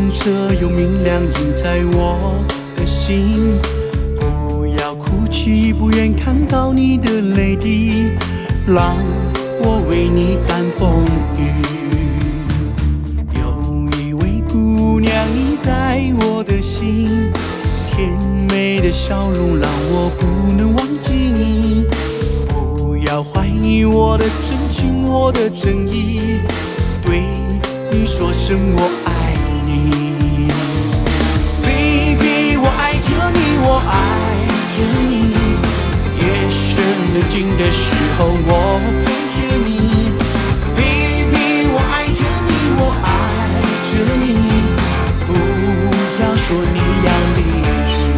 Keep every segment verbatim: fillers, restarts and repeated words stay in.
清澈又明亮，映在我的心。不要哭泣，不愿看到你的泪滴，让我为你担风雨。有一位姑娘，你在我的心，甜美的笑容让我不能忘记你。不要怀疑我的真情，我的真意，对你说声我爱你。 Baby， 我爱着你，我爱着你，夜深人静的时候我陪着你。 Baby， 我爱着你，我爱着你，不要说你要离去。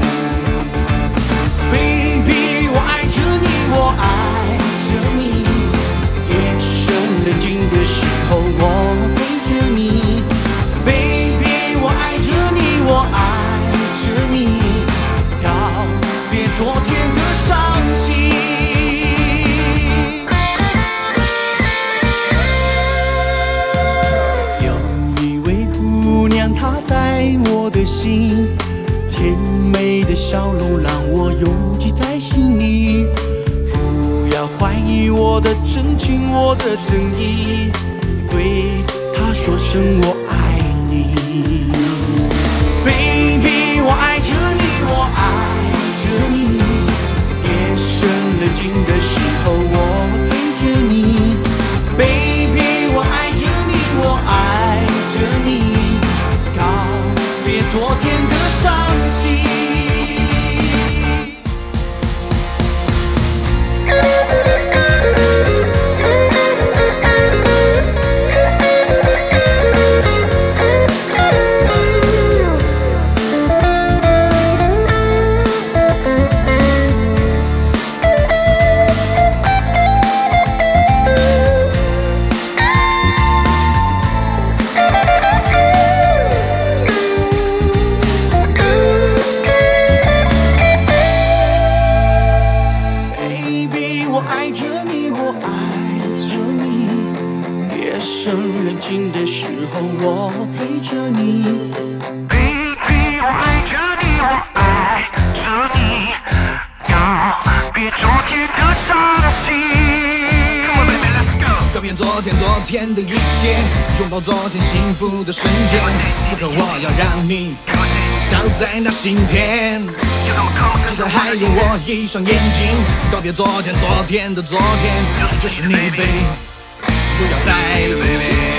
Baby， 我爱着你，我爱着你，夜深人静的时候我陪着你。 Baby， 我爱着你，我爱着你，告别昨天的伤心。有一位姑娘，她在我的心，甜美的笑容让我永记在心里。不要怀疑我的真情，我的真意，对她说声我爱你。 Baby， 我爱着你，我爱着你，夜深人静的时候我陪着你。 Baby， 我爱着你，我爱着你，告别昨天的伤心。 我爱着你，我爱着你，夜深人静的时候我陪着你。 Baby， 我爱着你，我爱着你，告别昨天的伤心。Come on baby, let's go。告别昨天，昨天的一切，拥抱昨天幸福的瞬间。此刻我要让你笑在那心田。 记得还有我一双眼睛，告别昨天，昨天的昨天，就是你，baby， 不要再。